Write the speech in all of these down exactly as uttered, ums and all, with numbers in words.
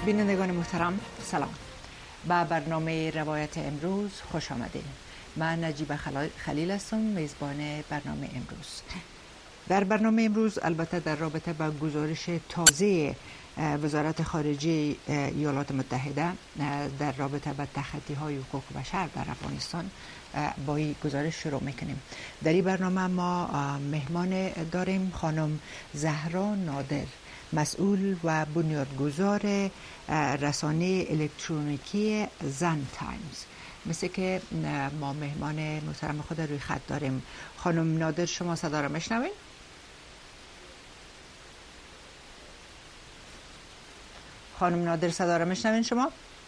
بینندگان محترم سلام. با برنامه روایت امروز خوش آمدید. من نجیب خلیل هستم، میزبان برنامه امروز. در برنامه امروز البته در رابطه با گزارش تازه وزارت خارجه ایالات متحده در رابطه با تخطی های حقوق بشر در افغانستان با این گزارش شروع میکنیم. در این برنامه ما مهمان داریم خانم زهرا نادر، مسئول و بنیانگذار رسانه الکترونیکی زن تایمز. مثل که ما مهمان محترم خود روی خط داریم. خانم نادر، شما صدا را میشنوین؟ خانم نادر صدا را میشنوین شما؟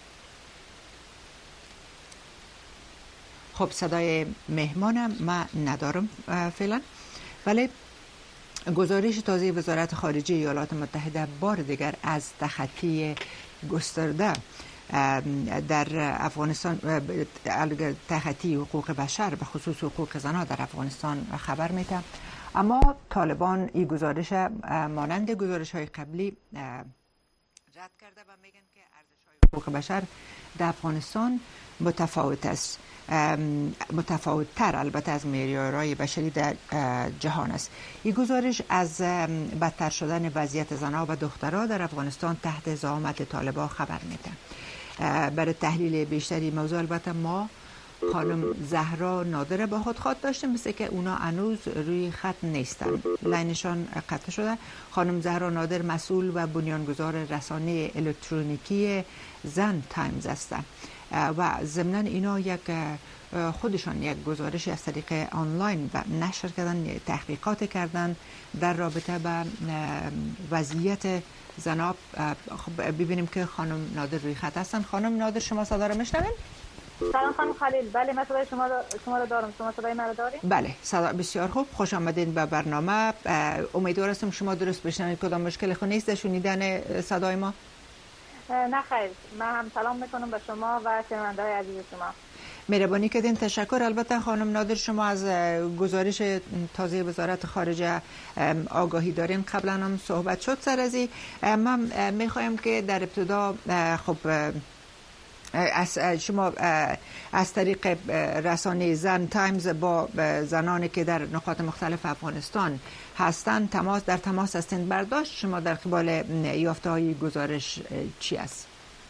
خب صدای مهمانم من ندارم فعلا، ولی گزارش تازه وزارت خارجه ایالات متحده بار دیگر از تخطی گسترده در افغانستان، تخطی حقوق بشر به خصوص حقوق زنان در افغانستان خبر میده. اما طالبان این گزارش مانند گزارش های قبلی رد کرده و میگن که ارزش‌های حقوق بشر در افغانستان متفاوت است، متفاوت‌تر البته از معیارهای بشری در جهان است. این گزارش از بدتر شدن وضعیت زنان و دختران در افغانستان تحت زعامت طالبان خبر میده. برای تحلیل بیشتری موضوع البته ما خانم زهرا نادر با خود خواد داشتیم، مثل که اونا هنوز روی خط نیستن، لاینشان قطع شده. خانم زهرا نادر مسئول و بنیانگذار رسانه الکترونیکی زن تایمز هستند و ضمناً اینا یک خودشان یک گزارش از طریق آنلاین و نشر کردن، تحقیقات کردن در رابطه با وضعیت زنان. ببینیم که خانم نادر روی خط هستن. خانم نادر، شما صدا رو میشنوین؟ سلام خانم خلیل. بله، من صدای شما شما رو دارم. شما صدای من رو دارین؟ بله، صدا بسیار خوب. خوش آمدین به برنامه. امیدوار هستم شما درست بشنوید. کدام مشکل خود نیست در شنیدن صدای ما؟ نه خیر، من هم سلام میکنم به شما و شنونده‌های عزیز شما. مهربانی کردین، تشکر. البته خانم نادر، شما از گزارش تازه وزارت خارجه آگاهی دارین، قبلا هم صحبت شد سر از این. من میخوایم که در ابتدا خب از شما از طریق رسانه زن تایمز با زنانی که در نقاط مختلف افغانستان هستند تماس در تماس هستند، برداشت شما در قبال یافته های گزارش چی است؟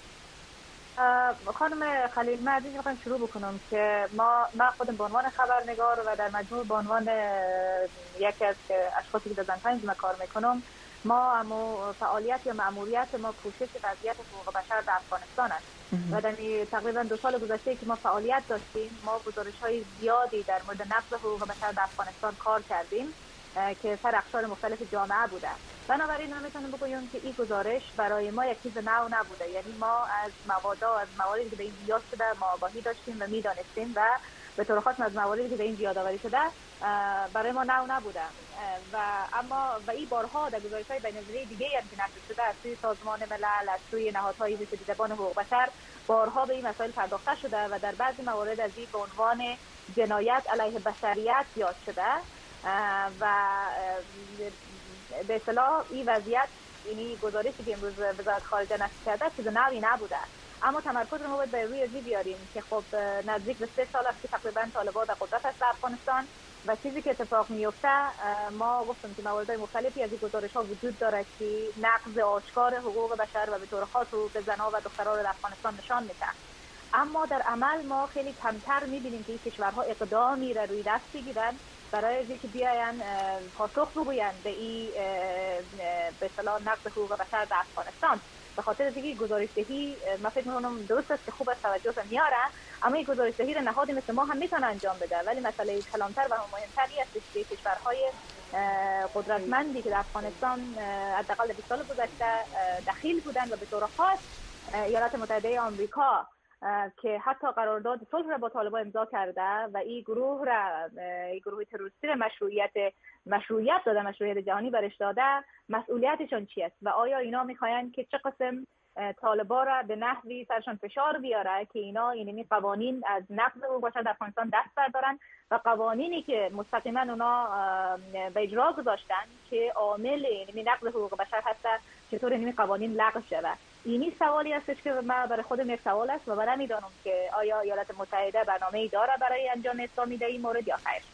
خانم خلیل، من از این میخوایم شروع بکنم که ما من خودم به عنوان خبرنگار و در مجموع به عنوان یکی از اشخاصی که در زن تایمز کار میکنم، ما اما فعالیت یا مأموریت ما کوشش وضعیت حقوق بشر در افغانستان است و در تقریبا دو سال گذشته که ما فعالیت داشتیم، ما گزارش‌های زیادی در مورد نقض حقوق بشر در افغانستان کار کردیم که سر اقشار مختلف جامعه بوده. بنابراین من میتونم بگویم که این گزارش برای ما یک چیز نو نبوده، یعنی ما از موادا از مواردی که به این زیاد شده ما آگاهی داشتیم و میدانستیم و به طور خاص از مواردی که به این زیاد آوری شده برای ما نو نبوده و اما و این بارها در گزارش‌های بین‌المللی دیگه هم که نشر شده از سوی سازمان ملل، از سوی نهادهای زبان حقوق بشر بارها به این مسائل پرداخته شده و در بعضی موارد از این به عنوان جنایت علیه بشریت یاد شده و به اصطلاح این وضعیت، یعنی گزارشی که امروز وزارت خارجه نشر کرده چیز نوی نبوده. اما تمرکز رو باید به روی ازی بیاریم که خب نزدیک به سه سال است که تقریبا طالبان در قدرت است در افغانستان و چیزی که اتفاق میفته، ما گفتم که موارد مختلفی از این گزارش‌ها وجود دارد که نقض آشکار حقوق بشر و به طور خاص حقوق زنان و دختران در افغانستان نشان میده. اما در عمل ما خیلی کمتر می‌بینیم که این کشورها اقدامی را روی دست بگیرن برای اینکه بیاین پاسخ بگویند به این به اصطلاح نقض حقوق بشر در افغانستان. به خاطر اینکه گزارش‌دهی من فکر می‌کنم درست است که خوب است توجه میاره، اما این گزارش‌دهی را نهادی مثل ما هم میتونه انجام بده، ولی مسئله کلانتر و مهمتری است که کشورهای قدرتمندی که در افغانستان حداقل بیست سال گذشته دخیل بودند و به طور خاص ایالات متحده آمریکا که حتی قرارداد صلح را با طالبان امضا کرده و این گروه را این گروه تروریستی را مشروعیت مشروعیت داده، مشروعیت جهانی برش داده، مسئولیتشان چی است و آیا اینا میخواین که چه قسم طالبان را به نحوی سرشان فشار بیاره که اینا یعنی قوانین از نقض حقوق بشر در افغانستان دست بردارن و قوانینی که مستقیما اونا به اجرا گذاشتن که عامل یعنی نقض حقوق بشر هست چطور این قوانین لغو شود. اینی سوالی هستش که من برای خودم یک سوال است و من نمیدانم که آیا ایالات متحده برنامه‌ای داره برای انجام اسلامی در این مورد یا خیر.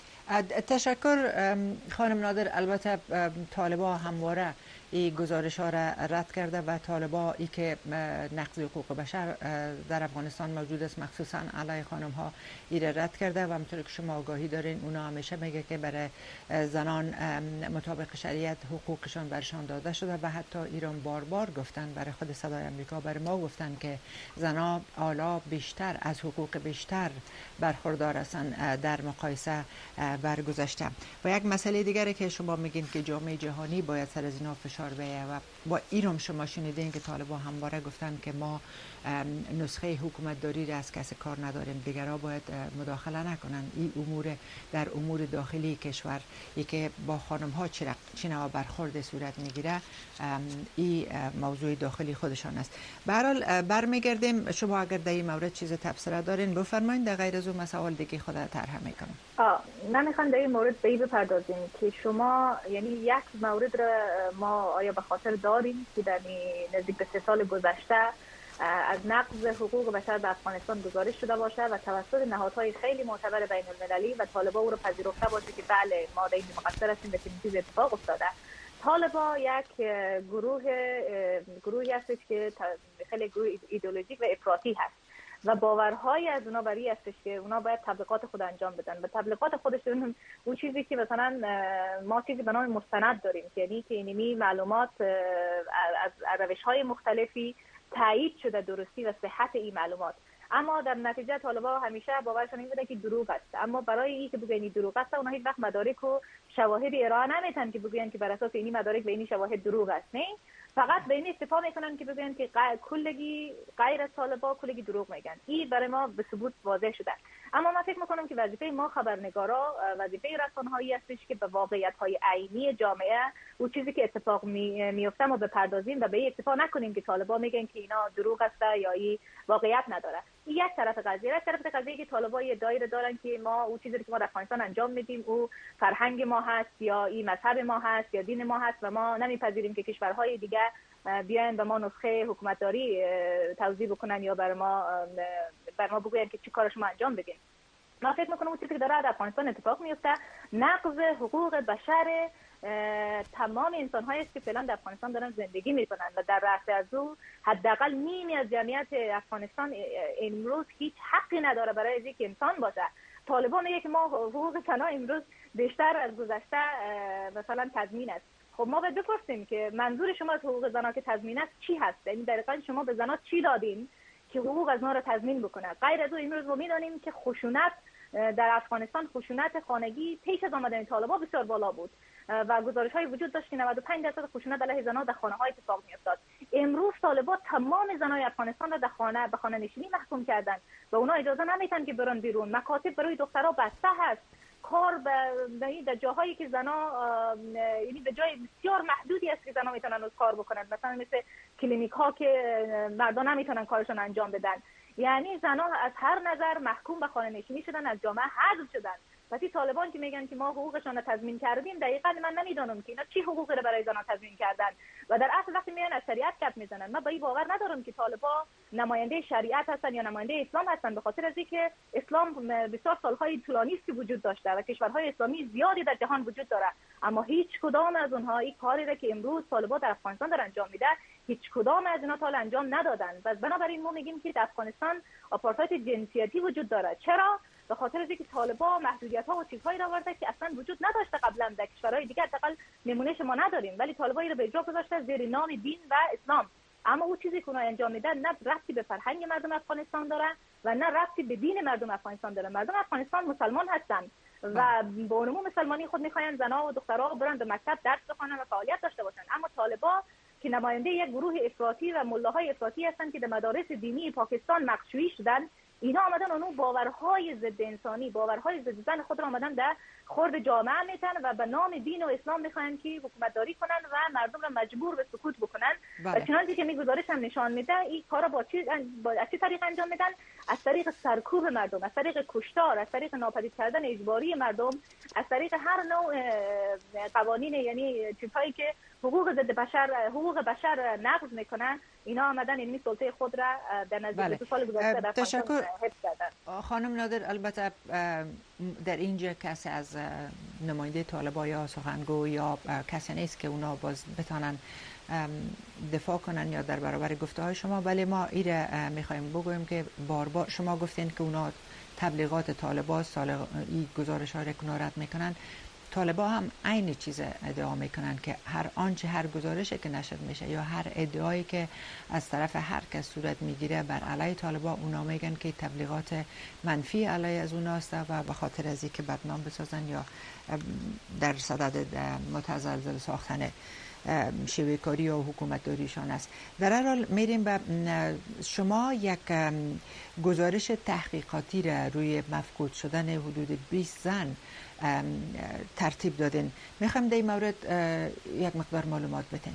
تشکر خانم نادر. البته طالبا همواره این گزارش ها را رد کرده و طالبا ای که نقض حقوق بشر در افغانستان موجود است مخصوصا علیه خانم ها ای را رد کرده و همطور که شما آگاهی دارین اونا همیشه میگه که برای زنان مطابق شریعت حقوقشان برشان داده شده و حتی ایران بار بار گفتن، برای خود صدای امریکا برای ما گفتن که زنان حالا بیشتر از حقوق بیشتر برخوردار هستند در مقایسه بر گذشته. و یک مسئله دیگری که شما میگین که جامعه جهانی باید سر از اینا فشار بیاره و با ایران شما شنیدین که طالبان همواره گفتن که ما نسخه حکومت داری را از کسی کار نداریم، دیگرها باید مداخله نکنن. این امور در امور داخلی کشور ای که با خانم ها چه نوع برخورد صورت میگیره این موضوع داخلی خودشان است. به هر حال برمیگردیم، شما اگر در این مورد چیز تبصره دارین بفرمایید، در غیر از اون مسائل دیگه خود طرح میکنم. آه من میخوام در این مورد به این بپردازیم که شما یعنی یک مورد را ما آیا به خاطر داریم که در نزدیک به سه سال گذشته از نقض حقوق بشر در افغانستان گزارش شده باشه و توسط نهادهای خیلی معتبر بین المللی و طالبا او را پذیرفته باشه که بله ما در این مقصر هستیم و این چیز اتفاق افتاده. طالبا یک گروه گروهی هستش که خیلی گروه ایدئولوژیک و افراطی هست و باورهای از اونا بری هستش که اونا باید تبلیغات خود انجام بدن و تبلیغات خودشون اون چیزی که مثلا ما چیزی به نام مستند داریم که یعنی که اینمی معلومات از روش‌های مختلفی تایید شده درستی و صحت این معلومات، اما در نتیجه طالبا همیشه باورشون این بوده که دروغ است. اما برای اینکه بگن دروغ است اونها هیچ وقت مدارک و شواهد ارائه نمیتن که بگن که بر اساس اینی مدارک به اینی شواهد دروغ است. نه، فقط به این اکتفا میکنن که بگن که کلگی غیر از طالبا کلگی دروغ میگن. این برای ما به ثبوت واضح شده. اما من فکر میکنم که وظیفه ما خبرنگارا وظیفه رسانه‌هایی هستش که به واقعیت‌های عینی جامعه اون چیزی که اتفاق می میفته ما بپردازیم و به این اکتفا نکنیم که طالبا میگن که اینا دروغ است یا این واقعیت نداره. این یک طرف قضیه. یک طرف قضیه که طالبا یه دایره دارن که ما اون چیزی که ما در افغانستان انجام میدیم او فرهنگ ما هست یا این مذهب ما هست یا دین ما هست و ما نمیپذیریم که کشورهای دیگه بیاین به ما نسخه حکومتداری توضیح بکنن یا بر ما بر ما بگوین که چی کارش ما انجام بدیم. من فکر میکنم اون چیزی که داره در افغانستان اتفاق میفته نقض حقوق بشر تمام انسان‌هایی است که فعلا در افغانستان دارن زندگی میکنن و در رأس از او حداقل نیمی از جمعیت افغانستان امروز هیچ حقی نداره برای اینکه انسان باشه. طالبان میگه که ما حقوق زنان امروز بیشتر از گذشته مثلا تضمین است. خب ما باید بپرسیم که منظور شما از حقوق زنان که تضمین است چی هست؟ یعنی دقیقاً شما به زنان چی دادین که حقوق از ما را تضمین بکنه؟ غیر از او امروز ما میدونیم که خشونت در افغانستان، خشونت خانگی پیش از آمدن طالبان بسیار بالا بود و گزارش‌های وجود داشت که نود و پنج درصد خشونت علیه زنان در خانه‌های اتفاق می‌افتاد. امروز طالبان تمام زنای افغانستان را در خانه به خانه نشینی محکوم کردند و اونا اجازه نمیدن که برن بیرون. مکاتب برای دخترها بسته هست. کار به در جاهایی که زنا یعنی به جای بسیار محدودی است که زنا میتونن از کار بکنن، مثلا مثل کلینیک ها که مردان نمیتونن کارشون انجام بدن. یعنی زنا از هر نظر محکوم به خانه نشینی شدن، از جامعه حذف شدن. وقتی طالبان که میگن که ما حقوقشون رو تضمین کردیم، دقیقاً من نمیدونم که اینا چی حقوقی رو برای زنان تضمین کردن و در اصل وقتی میان از شریعت گپ میزنن. من با این باور ندارم که طالبان نماینده شریعت هستن یا نماینده اسلام هستن، به خاطر از اینکه اسلام بسیار سالهای طولانی است که وجود داشته و کشورهای اسلامی زیادی در جهان وجود داره، اما هیچ کدام از اونها این کاری را که امروز طالبان در افغانستان دارن انجام میده هیچ کدام از اینا تا انجام ندادن. و بنابراین ما میگیم که در افغانستان آپارتاید جنسیتی وجود داره. چرا؟ به خاطر اینکه طالبان محدودیت‌ها و چیزهایی را آورده که اصلا وجود نداشته قبلا در کشورهای دیگه، حداقل نمونهش ما نداریم، ولی طالبان اینو به اجرا گذاشته زیر نام دین و اسلام. اما اون چیزی که اونها انجام میدن نه ربطی به فرهنگ مردم افغانستان داره و نه ربطی به دین مردم افغانستان داره. مردم افغانستان مسلمان هستن و با عموم مسلمانی خود میخواین زنها و دخترها برن به مکتب درس بخونن و فعالیت داشته باشن. اما طالبان که نماینده یک گروه افراطی و ملاهای افراطی هستند که در مدارس دینی پاکستان مخشویی شدن، اینا آمدن اونو باورهای ضد انسانی، باورهای ضد زن خود را آمدن در خورد جامعه میتن و به نام دین و اسلام میخواین که حکومت داری کنن و مردم را مجبور به سکوت بکنن. بله. و چنانچه که می گزارش هم نشان میده این کارا با چی با از چه طریق انجام میدن؟ از طریق سرکوب مردم، از طریق کشتار، از طریق ناپدید کردن اجباری مردم، از طریق هر نوع قوانین یعنی چیزهایی که حقوق ضد بشر حقوق بشر نقض میکنن، اینا آمدن این سلطه خود را در نزدیک دو سال گذشته در افغانستان حفظ کردن. خانم نادر، البته در اینجا کسی از نماینده طالبان یا سخنگو یا کسی نیست که اونا باز بتانن دفاع کنن یا در برابر گفته های شما، ولی ما ایره میخوایم بگویم که بار بار شما گفتین که اونا تبلیغات طالبان سال این گزارش ها را کنارت میکنن. طالبان هم عین چیز ادعا میکنن که هر آنچه هر گزارشی که نشر میشه یا هر ادعایی که از طرف هر کس صورت میگیره بر علیه طالبان، اونا میگن که تبلیغات منفی علیه از اوناست و به خاطر از اینکه بدنام بسازن یا در صدد متزلزل ساختن شیوه کاری و حکومت داریشان است. در هر حال میریم به شما یک گزارش تحقیقاتی را روی مفقود شدن حدود بیست زن ترتیب دادین. میخوام در این مورد یک مقدار معلومات بدین.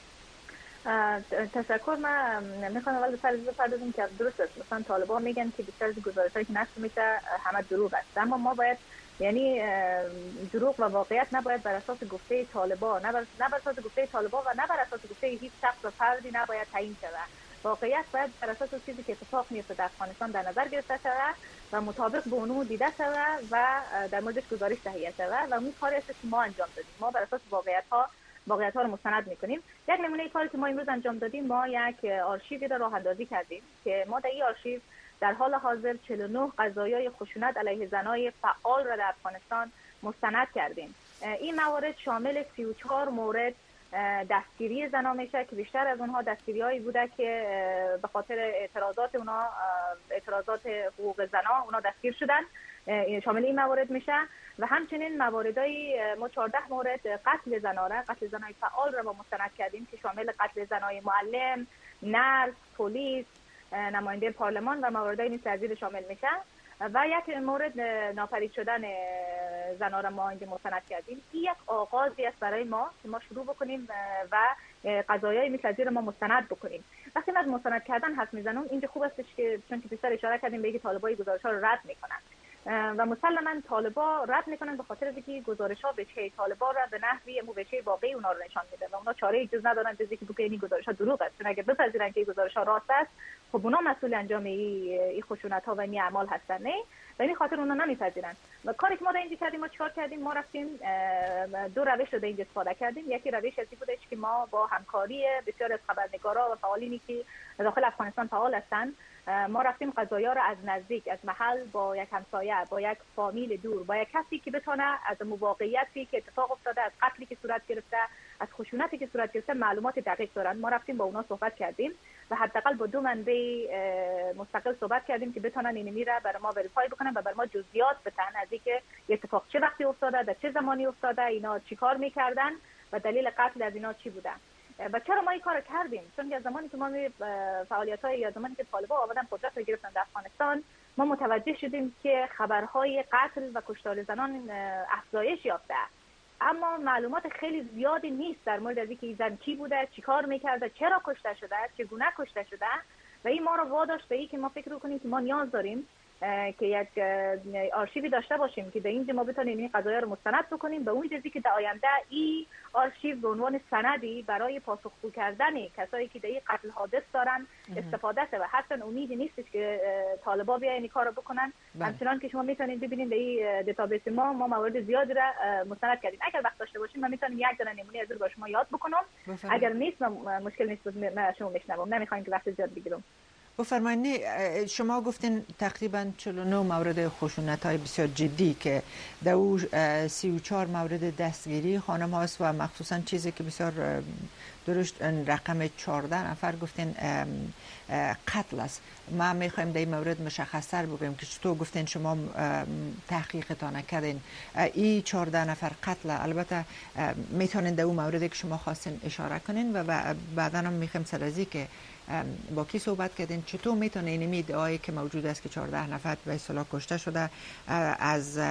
تشکر. من میخوام اول به سر بپردازم که درست است. مثلا طالبان میگن که بیشتر از گزارش‌هایی که نشر میشه همه دروغ است، اما ما باید یعنی دروغ و واقعیت نباید بر اساس گفته طالبان نه بر نه بر اساس گفته طالبان و نه بر اساس گفته هیچ شخص و فردی نباید تعیین شود. واقعیت باید بر اساس چیزی که اتفاق میفته در افغانستان در نظر گرفته شود و مطابق به اونو دیده شود و در موردش گزارش تهیه شود و اون کاری است که ما انجام دادیم. ما بر اساس واقعیت ها واقعیت ها رو مستند میکنیم. یک نمونه کاری که ما امروز انجام دادیم، ما یک آرشیوی را راه اندازی کردیم که ما در این آرشیو در حال حاضر چهل و نه قضایای خشونت علیه زنای فعال را در افغانستان مستند کردیم. این موارد شامل سی و چهار مورد دستگیری زنا میشه که بیشتر از اونها دستگیری‌هایی بوده که به خاطر اعتراضات اونها اعتراضات حقوق زنا اونها دستگیر شدن، شامل این موارد میشه. و همچنین مواردای ما چهارده مورد قتل زنا را قتل زنای فعال را ما مستند کردیم که شامل قتل زنای معلم، نرس، پلیس، نماینده پارلمان و مواردهای مثل از این شامل میشه. و یک مورد ناپدید شدن زنا را ما اینجا مستند کردیم. این یک آغازی است برای ما که ما شروع بکنیم و قضایای مثل از این ما مستند بکنیم. وقتی از مستند کردن حرف میزنم، اینجا خوب است که چون که بیشتر اشاره کردیم به اینکه طالبان گزارش‌ها رو رد میکنن و مسلماً طالبان رد میکنن به خاطر اینکه گزارش‌ها وجه طالبان را به نحوی مو وجه واقعی اونا رو نشان میده و اونا چاره جز ندارن جز اینکه بگن این گزارش‌ها دروغ است. چون اگه بپذیرن که این گزارش‌ها راست است، خب اونا مسئول انجام این خشونت‌ها و این اعمال هستن، نه؟ و این خاطر اونا نمیپذیرن. و کاری که ما در اینجا کردیم، ما چیکار کردیم؟ ما رفتیم دو روش رو در اینجا استفاده کردیم. یکی روش ازی بودش که ما با همکاری بسیار از خبرنگارا و فعالینی که داخل افغانستان فعال هستن، ما رفتیم قضایا رو از نزدیک، از محل، با یک همسایه، با یک فامیل دور، با یک کسی که بتونه از موقعیتی که اتفاق افتاده، از قتلی که صورت گرفته، از خشونتی که صورت گرفته معلومات دقیق دارن. ما رفتیم با اونا صحبت کردیم و حداقل با دو منبع مستقل صحبت کردیم که بتونن این میره برای ما وریفای بکنن و برای ما جزئیات بدن از اینکه اتفاق چه وقتی افتاده، در چه زمانی افتاده، اینا چیکار میکردن و دلیل قتل از اینا چی بوده. و چرا ما این کار کردیم؟ چون از زمانی که ما فعالیت‌های یا زمانی که طالبان آمدن قدرت رو گرفتن در افغانستان، ما متوجه شدیم که خبرهای قتل و کشتار زنان افزایش یافته، اما معلومات خیلی زیادی نیست در مورد از اینکه این زن کی بوده، چیکار میکرده، چرا کشته شده، چگونه کشته شده. و این ما رو واداشت به اینکه ما فکر کنیم که ما نیاز داریم که یک آرشیوی داشته باشیم که به اینجا ما بتونیم این قضایا رو مستند بکنیم، به اون چیزی که در آینده این آرشیو به عنوان سندی برای پاسخگو کردن کسایی که در این قتل حادث دارن استفاده شه. و حتی امیدی نیستش که طالبان بیاین این کارو بکنن. همچنان که شما میتونید ببینید در این دیتابیس ما ما موارد زیادی را مستند کردیم. اگر وقت داشته باشیم من میتونم یک دونه نمونه از با شما یاد بکنم. بفرمایید. اگر نیست مشکل نیست، من شما میشنوم، نمیخوایم که وقت زیاد بگیرم. بفرمایید. شما گفتین تقریبا چهل و نه مورد خشونت‌های بسیار جدی که در او سی و چهار مورد دستگیری خانم هاست و مخصوصا چیزی که بسیار درست رقم چهارده نفر گفتین قتل است. ما میخوایم در این مورد مشخص‌تر بگیم که چطور گفتین شما تحقیقتان نکردین این چهارده نفر قتل. البته میتونین در اون موردی که شما خواستین اشاره کنین و بعدا هم میخوایم سر از که با کی صحبت کردین چطور میتونه این ادعایی که موجود است که چهارده نفر به اصطلاح کشته شده از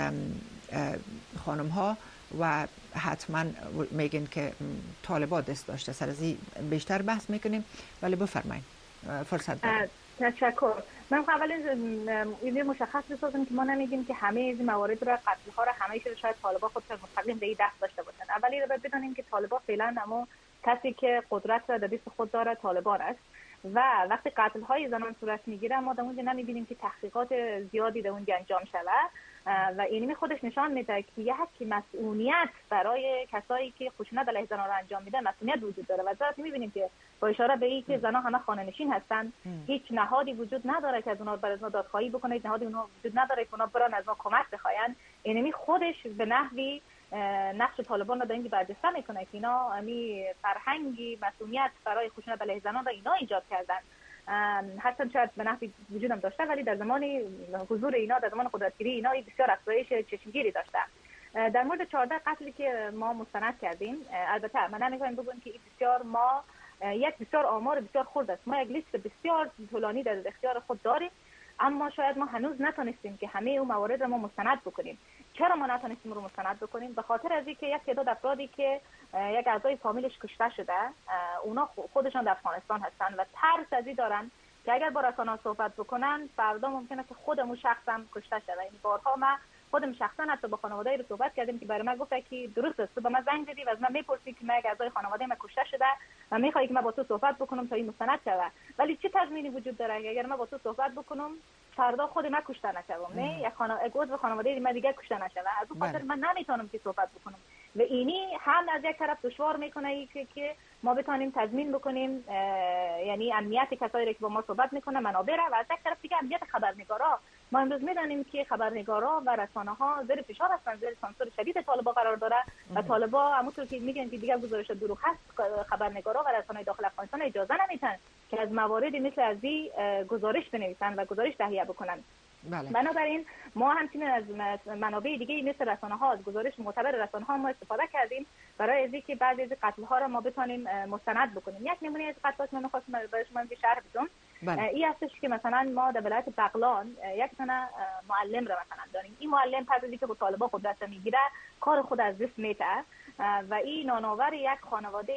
خانم ها و حتما میگن که طالبان دست داشته. سر از این بیشتر بحث میکنیم، ولی بفرمایید فرصت دارید. تشکر. من اول این مشخص بسازم که ما نمیگیم که همه این موارد را قتل ها را همه شاید طالبان خودشون مستقیم به این دست داشته باشن. اولی رو بدونیم که طالبان فعلا اما کسی که قدرت را در دست خود داره طالبان است و وقتی قتل های زنان صورت میگیره ما در اونجا نمیبینیم که تحقیقات زیادی در اونجا انجام شده و اینمی خودش نشان میده که یک مسئولیت برای کسایی که خشونت علیه زنان را انجام میده مسئولیت وجود داره و ذات میبینیم که با اشاره به این که زنان همه خانه نشین هستن هیچ نهادی وجود نداره که از اونها بر از اونها دادخواهی بکنه، هیچ نهادی اونها وجود نداره که اونها برن از ما کمک بخواین. اینمی خودش به نحوی نقش طالبان را در اینکه برجسته میکنه که اینا امی فرهنگی مسئولیت برای خشونت علیه زنان را اینا ایجاد کردن. هرچند شاید به نحوی وجود هم داشته ولی در زمان حضور اینا در زمان قدرتگیری اینا بسیار افزایش چشمگیری داشته. در مورد چهارده قتلی که ما مستند کردیم، البته من نمیگم بگم که این بسیار ما یک بسیار آمار بسیار خرد است، ما یک لیست بسیار طولانی در اختیار خود داریم اما شاید ما هنوز نتونستیم که همه اون موارد را ما مستند بکنیم. چرا ما نتونستیم رو مستند بکنیم؟ به خاطر از اینکه یک تعداد افرادی که یک اعضای فامیلش کشته شده اونا خودشان در افغانستان هستن و ترس از این دارن که اگر با رسانه‌ها صحبت بکنن فردا ممکنه که خودمون شخصا کشته شده. یعنی بارها ما خودم شخصا حتی با خانواده رو صحبت کردیم که برای من گفت که درست است، تو به من زنگ زدی و از من میپرسی که من یک اعضای خانواده من کشته شده و میخوای که من با تو صحبت بکنم تا این مستند شود، ولی چه تضمینی وجود داره که اگر من با تو صحبت بکنم فردا خود من کشته نشوم؟ نه، یک خانواده گفت خانواده من دیگه کشته نشود. از اون خاطر من نمیتونم که صحبت بکنم و اینی هم از یک طرف دشوار میکنه که که ما بتونیم تضمین بکنیم یعنی امنیت کسایی که با ما صحبت میکنه منابع و از یک طرف دیگه امنیت خبرنگارا. ما امروز میدونیم که خبرنگارا و رسانه ها زیر فشار هستن، زیر سانسور شدید طالبان قرار داره و طالبان همونطور که میگن که دیگه گزارش دروغ هست خبرنگارا و رسانه‌های داخل افغانستان اجازه نمیدن که از مواردی مثل از این گزارش بنویسن و گزارش تهیه بکنن. بله. بنابراین ما همچنین از منابع دیگه مثل رسانه ها، از گزارش معتبر رسانه ها ما استفاده کردیم برای از اینکه بعضی از قتل ها را ما بتونیم مستند بکنیم. یک نمونه از قتلات من خواستم برای شما شرح بدم. بله. این هستش که مثلا ما در ولایت بغلان یک تنه معلم را مثلا داریم. این معلم پس از اینکه با طالبان خود دست میگیره کار خود از دست میده و این نانآور یک خانواده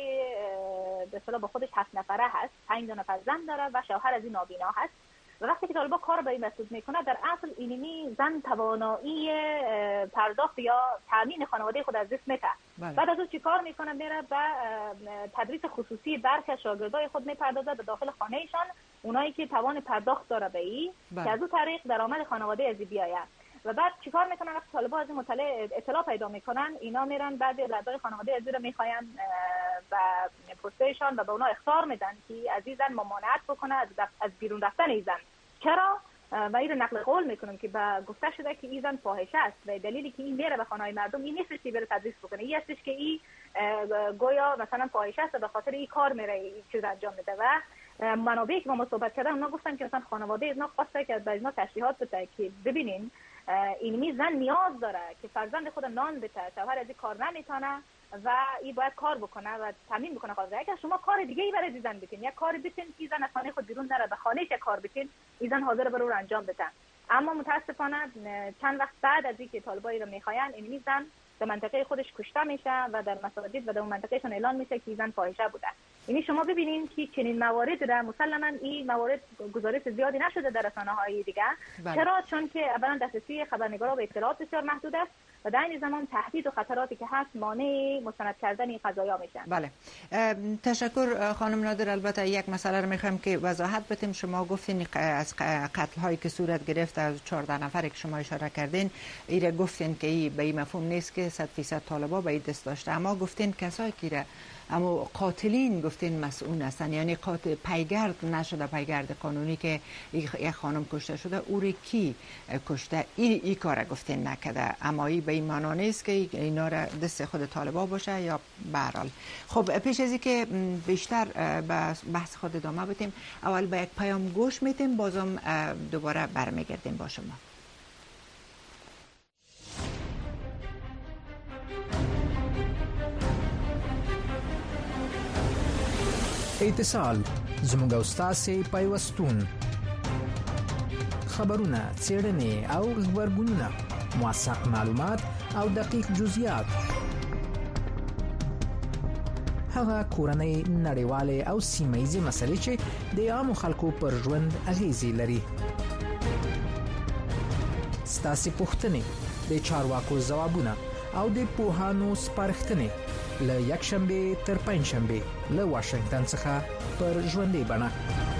به اصطلاح با خودش هفت نفره هست، پنج تا فرزند داره و شوهر از این نابینا هست. و وقتی که طالبان کار به این مسئول میکنه در اصل اینمی زن توانایی پرداخت یا تامین خانواده خود از دست میده. بله. بعد از اون چیکار میکنه؟ میره به تدریس خصوصی برخی شاگردای خود میپردازه به داخل خانهشان، اونایی که توان پرداخت داره به این که از اون طریق درآمد خانواده از بیاید. و بعد چیکار میکنن؟ وقتی طالبان از این مطلع اطلاع پیدا میکنن اینا میرن بعد اعضای خانواده از رو میخواین و پستشان و به اونا اخطار میدن که عزیزاً ممانعت بکنه از, از بیرون رفتن ایزن. چرا؟ و این رو نقل قول میکنم که با گفته شده که ایزن فاحشه است و دلیلی که این میره به خانه‌های مردم این نیست که بره تدریس بکنه، این هستش که این گویا مثلا فاحشه است و به خاطر این کار میره این چیز انجام میده. و منابعی که ما صحبت کردن اونا گفتن که مثلا خانواده اینا خواسته که به اینا تشریحات بده که ببینین اینمی زن نیاز داره که فرزند خود نان بده، شوهر از این کار نمیتونه و این باید کار بکنه و تامین بکنه خانواده. اگر شما کار دیگه ای برای زن بکنین، یک کار بتین که زن از خانه خود بیرون نره به خانه‌اش کار بتین، این زن حاضر برو رو انجام بده. اما متاسفانه چند وقت بعد از اینکه طالبایی رو میخواین اینمی زن در منطقه خودش کشته میشه و در مساجد و در منطقهشون اعلان میشه که زن فاحشه بوده. یعنی شما ببینین که چنین موارد در مسلماً این موارد گزارش زیادی نشده در رسانه‌های دیگه. بله. چرا؟ چون که اولا دسترسی خبرنگارا به اطلاعات بسیار محدود است و در این زمان تهدید و خطراتی که هست مانع مستند کردن این قضایا میشن. بله. تشکر خانم نادر. البته یک مسئله رو میخوایم که وضاحت بدیم. شما گفتین از قتل هایی که صورت گرفت از چهارده نفری که شما اشاره کردین ایره گفتین که این به این مفهوم نیست که صد درصد طالبا به این دست داشته، اما گفتین کسایی که اما قاتلین گفتین مسئول هستن، یعنی قاتل پیگرد نشده، پیگرد قانونی که یک خانم کشته شده او رو کی کشته این ای کار گفتین نکده، اما این به این معنا نیست که اینا را دست خود طالبا باشه یا به هر حال. خب پیش از اینکه بیشتر به بحث خود ادامه بدیم اول به یک پیام گوش میدیم، بازم دوباره برمیگردیم با شما. اتصال زموږ او ستاسې پیوستون، خبرونه، څېړنې او غبرګونونه، موثق معلومات او دقیق جزئیات، هغه کورنۍ، نړیوالې او سیمه‌ییزې مسلې چې د عامو خلکو پر ژوند اغیزې لري. ستاسې پوښتنې، د چارواکو ځوابونه او د پوهانو سپارښتنې ل یک شنبه تر پنځ شنبه له واشنگتن څخه پر ژوندۍ بڼه.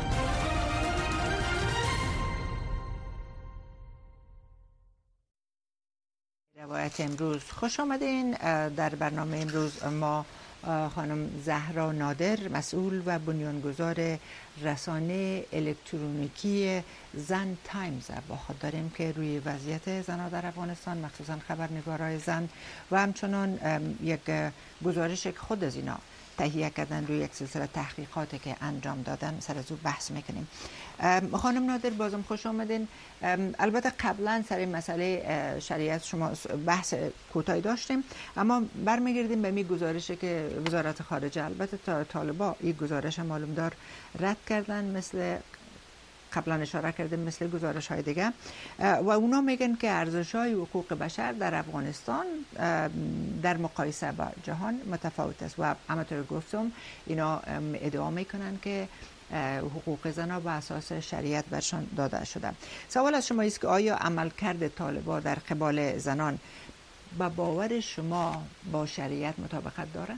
روایت امروز خوش آمدین. در برنامه امروز ما خانم زهرا نادر، مسئول و بنیانگذار رسانه الکترونیکی زن تایمز با خود داریم که روی وضعیت زنها در افغانستان، مخصوصا خبرنگارای زن و همچنان یک گزارش که خود از اینا تهیه کردن روی یک سلسله تحقیقاتی که انجام دادن سر از او بحث میکنیم. خانم نادر بازم خوش آمدین. البته قبلا سر این مسئله شریعت شما بحث کوتاهی داشتیم، اما برمیگردیم به می گزارشی که وزارت خارجه، البته تا طالبا این گزارش معلوم دار رد کردن، مثل قبلا اشاره کردیم مثل گزارش های دیگه، و اونا میگن که ارزش های حقوق بشر در افغانستان در مقایسه با جهان متفاوت است و همونطور گفتم اینا ادعا میکنن که حقوق زنها به اساس شریعت برشان داده شده. سوال از شما است که آیا عملکرد طالبا در قبال زنان با باور شما با شریعت مطابقت داره؟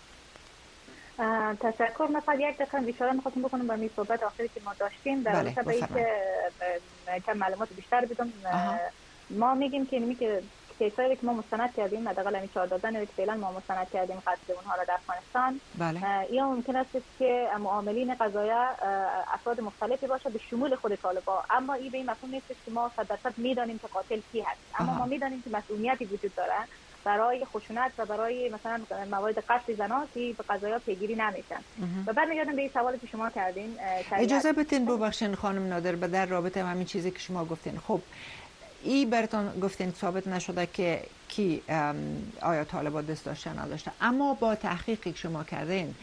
تشکر. مثلا یک دقیقه اشاره می‌خواستم بکنم به می صحبت آخری که ما داشتیم در رابطه با اینکه کم معلومات بیشتر بدم. ما میگیم که اینمی که کیسایی که ما مستند کردیم، حداقل همین چهار دادن که فعلا ما مستند کردیم قتل اونها را در افغانستان، یا ممکن است که معاملین قضایا افراد مختلفی باشه به شمول خود طالبا، اما این به این مفهوم نیست که ما صد درصد میدانیم که قاتل کی هست، اما ما میدانیم که مسئولیتی وجود داره برای خشونت و برای مثلا موارد قتل زنان که به قضایا پیگیری نمیشن. و بعد میگردم به این سوالی که شما کردین. اجازه بدین ببخشید خانم نادر، به در رابطه همین چیزی که شما گفتین، خب ای براتون گفتین ثابت نشده که کی آیا طالبان دست داشته نداشته، اما با تحقیقی که شما کردین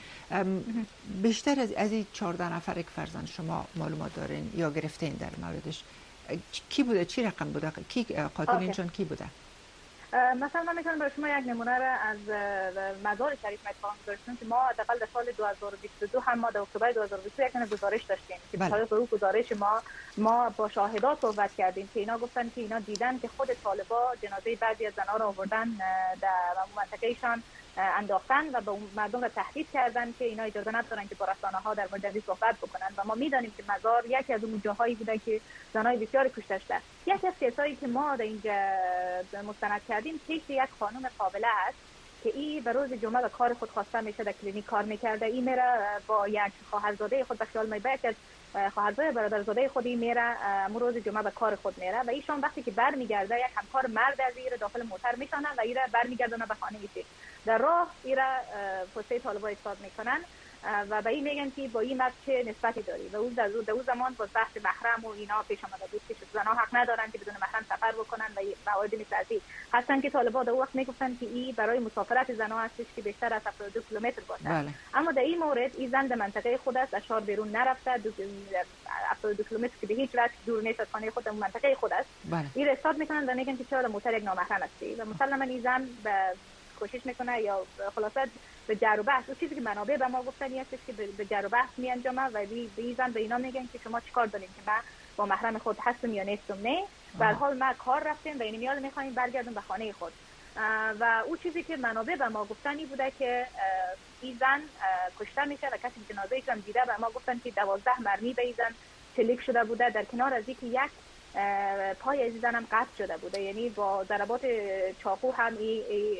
بیشتر از از این چهارده نفر که فرزند شما معلومات دارین یا گرفتین در موردش، کی بوده، چی رقم بوده، کی قاتلینشون کی بوده؟ مثلا من میتونم برای شما یک نمونه را از مزار شریف میتونم برسونم که ما حداقل در سال دو هزار و بیست و دو هم ما در اکتبر دو هزار و بیست و یک یک گزارش داشتیم که بله. به گزارش ما ما با شاهدات صحبت کردیم که اینا گفتن که اینا دیدن که خود طالبا جنازه بعضی از زنها را آوردن در منطقهشان انداختن و به مردم را تهدید کردن که اینا اجازه ندارن که با رسانه‌ها در مورد این صحبت بکنن و ما میدانیم که مزار یکی از اون جاهایی بوده که زنای بسیار کشته شده. یکی از کیسایی که ما در اینجا مستند کردیم کیس یک خانم قابله است که این به روز جمعه به کار خود خواسته میشه، در کلینیک کار میکرده، این میره با یک خواهرزاده خود به خیال میبره که خواهرزاده برادرزاده خودی میره امروز روز جمعه به کار خود میره و ایشون وقتی که برمیگرده یک همکار مرد از این داخل موتر میشونن و این برمیگردونه به خانه ایشی. در راه ایرا پسته طالبا ایستاد میکنن و به این میگن که با این مرد چه نسبتی داری و اون در اون زمان با بحث محرم و اینا پیش آمده بود که زنها حق ندارن که بدون محرم سفر بکنن و موارد مثل ازی هستن که طالبا در وقت میگفتن که این برای مسافرت زنها هستش که بیشتر از هفتاد و دو کیلومتر باشه. بله. اما در این مورد این زن در منطقه خود است، از شهر بیرون نرفته، هفتاد و دو کیلومتر که به هیچ وجه دور نیست از خانه خود، در منطقه خود است. بله. این استاد میکنن و میگن که چرا موتر یک نامحرم هستی و مسلما این زن به کوشش میکنه یا خلاصه به جر و بحث، اون چیزی که منابع به ما گفتن این است که به جر و بحث می انجامه و به زن به اینا میگن که شما چیکار دارین که من با محرم خود هستم یا نیستم. نه به هر حال ما کار رفتیم و این میاد میخوایم برگردیم به خانه خود و اون چیزی که منابع به ما گفتن این بوده که این زن کشته میشه و کسی جنازه هم دیده به ما گفتن که دوازده مرمی به این زن چلیک شده بوده، در کنار از اینکه یک پای از زنم قطع شده بوده، یعنی با ضربات چاقو هم ای, ای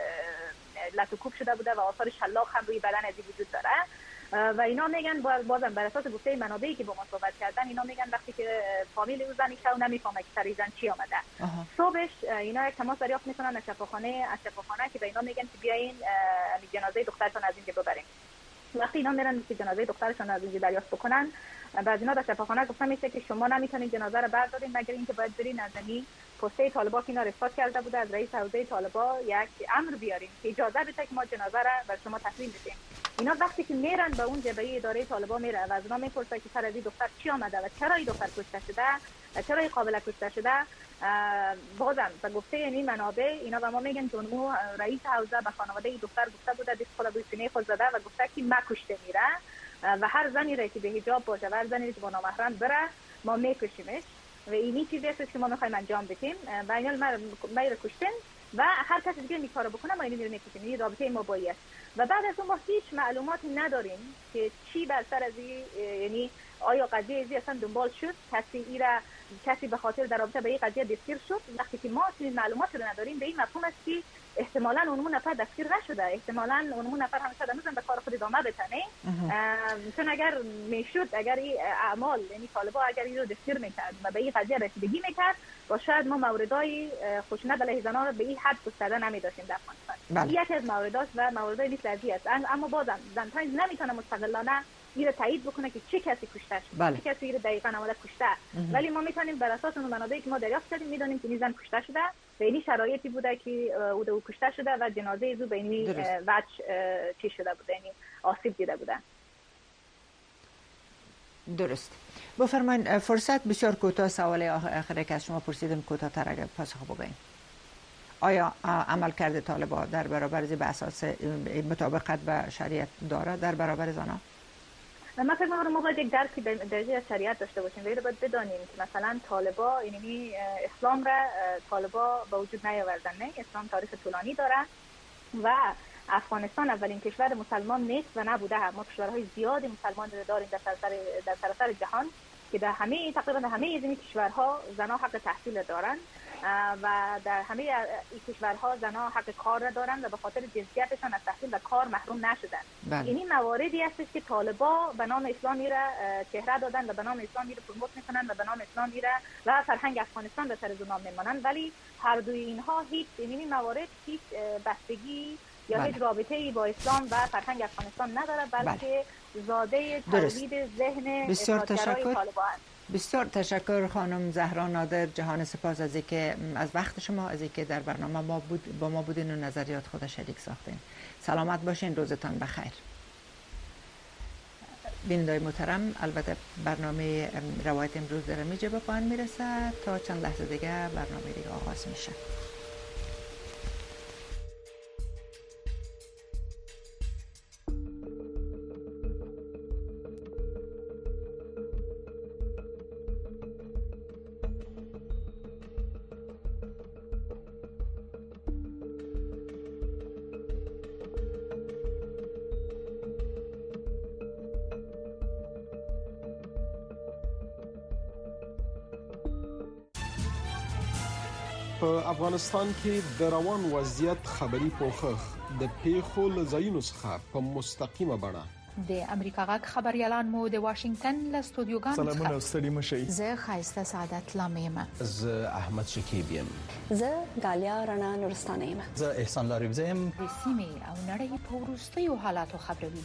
لطوکوب شده بوده و آثار شلاق هم روی بدن از وجود داره و اینا میگن بازم بر اساس گفته منابعی که با ما صحبت کردن اینا میگن وقتی که فامیل او زن شو نمیفهمه که سر زن چی آمده. صبحش اینا یک تماس دریافت میکنن از شفاخانه از شفاخانه که به اینا میگن که بیاین جنازه دخترتون از اینجا ببرین. وقتی اینا میرن که جنازه دخترشون از اینجا دریافت بکنن، بعد اینا در شفاخانه گفتن میشه که شما نمیتونید جنازه رو بردارین مگر اینکه باید برین از زمین پسته طالبا که اینا رفات کرده بوده از رئیس حوزه طالبا یک امر بیارین که اجازه بده که ما جنازه رو بر شما تسلیم بدیم. اینا وقتی که میرن به اون جبهه اداره طالبا میره و از اونا میپرسه که سر از این دختر چی آمده و چرا این دختر کشته شده و چرا این قابله کشته شده، بازم به گفته این منابع اینا به ما میگن که اونمو رئیس حوزه به خانواده این دختر گفته بوده دست خود روی سینه خود زده و گفته که ما کشته میره و هر زنی را که به حجاب باشه و هر زنی که با نامحرم بره ما میکشیمش و اینی چیزی است که ما میخوایم انجام بدیم و اینا ما رو کشتن و هر کس دیگه این کارو بکنه ما اینو میریم میکشیم. این رابطه ما با است و بعد از اون ما هیچ معلوماتی نداریم که چی بر سر از یعنی آیا قضیه ازی اصلا دنبال شد، کسی ایرا کسی به خاطر در رابطه با این قضیه دستگیر شد. وقتی که ما این معلومات رو نداریم به این مفهوم است که احتمالاً اونمون نفر دستگیر نشده، احتمالاً اونمون نفر همیشه هنوز به کار خود ادامه بتنه. چون اگر میشد اگر این اعمال یعنی طالبان اگر این رو دستگیر میکرد و به این قضیه رسیدگی میکرد و شاید ما موردهای خشونت علیه زنان رو به این حد گسترده نمی‌داشتیم در افغانستان. یکی از مورداست و موردهای مثل ازی است. اما بازم زن تایمز نمیتونه مستقلانه این رو تایید بکنه که چه کسی کشته شد، بله. چه کسی این رو دقیقاً آمده کشته، ولی ما میتونیم بر اساس اون منابعی که ما دریافت کردیم میدونیم که این زن کشته شده و این شرایطی بوده که او او کشته شده و جنازه او به این وجه چی شده بوده، یعنی آسیب دیده بوده. درست. بفرمایید فرصت بسیار کوتاه سوال آخری که از شما پرسیدم کوتاه‌تر اگر پاسخ بگوین. آیا عمل کرده طالبان در برابر زی به اساس مطابقت با شریعت داره در برابر زنان؟ من فکر می‌کنم ما باید یک درکی درجه از شریعت داشته باشیم و اینو باید بدانیم که مثلا طالبان یعنی اسلام را طالبان به وجود نیاوردن. نه، اسلام تاریخ طولانی داره و افغانستان اولین کشور مسلمان نیست و نبوده. ما کشورهای زیادی مسلمان داریم در سراسر در سراسر جهان که در همه تقریبا همه این کشورها زنها حق تحصیل دارند و در همه این کشورها زنها حق کار دارند و به خاطر جنسیتشان از تحصیل و کار محروم نشدند. این مواردی است که طالبان به نام اسلامی را چهره دادن و به نام اسلامی را پروموت میکنن و به نام اسلامی را و فرهنگ افغانستان به سر نام میمانند، ولی هر دوی اینها هیچ این موارد هیچ بستگی یا هیچ رابطه‌ای با اسلام و فرهنگ افغانستان نداره، بلکه زاده تولید ذهن افراطگرای طالبان است. بسیار تشکر خانم زهرا نادر. جهان سپاس از اینکه از وقت شما، از اینکه در برنامه ما بود با ما بودین و نظریات خود شریک ساختین. سلامت باشین، روزتان بخیر. بینندگان محترم، البته برنامه روایت امروز در اینجا به پایان میرسه. تا چند لحظه دیگه برنامه دیگه آغاز میشه. په افغانستان کې د روان وضعیت خبري پوښښ د پیښو له ځایونو څخه په مستقیمه بڼه د امریکا غږ خبريالان مو د واشنگټن له استودیوګانو څخه سلامونه ستړي مشئ. زه خایسته سعادت لامیم. زه احمد شکیب یم. زه غالیا رڼا نورستانه یم. زه احسان لاریبزه یم. د سیمې او نړۍ په وروستیو حالاتو خبروي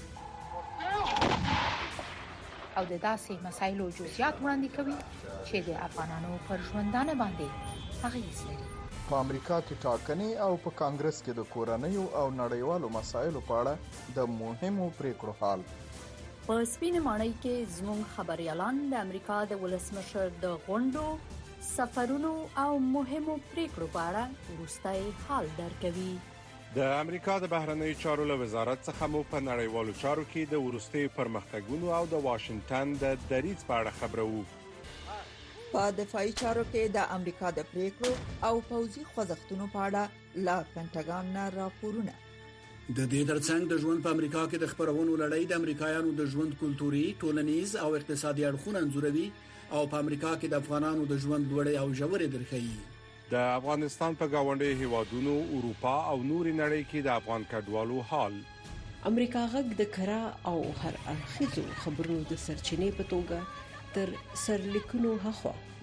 او د داسې مسایلو جزئیات وړاندې کوي چې د افغانانو پر ژوندانه باندې اغیز لري. په امریکا کې ټاکنې او په کانګرس کې د کورنیو او نړیوالو مسایلو په اړه د مهمو پریکړو حال. په سپینې ماڼۍ کې زموږ خبريالان د امریکا د ولسمشر د غونډو، سفرونو او مهمو پریکړو په اړه وروستي حال درکوي. د امریکا د بهرنیو چارو له وزارت څخه مو په نړیوالو چارو کې د وروستي پرمختګونو او د واشنگټن د دریځ په اړه خبرو. په دفاعي چارو کې د امریکا د پریکړو او پوځي خوځښتونو په اړه لا پینټاګان نه راپورونه. د دې ترڅنګ د ژوند په امریکا کې د خبرونو لړۍ د امریکایانو د ژوند کلتوري، ټولنیز او اقتصادي اړخونه انځوروي او په امریکا کې د افغانانو د ژوند لوړې او ژورې درخي. د افغانستان په گاونډي هیوادونو، اروپا او نوري نړۍ کې د افغان کډوالو حال. امریکا غږ د کرا او هر اړخیزو خبرونو د سرچینې په توګه تر سرلیکونو هخوا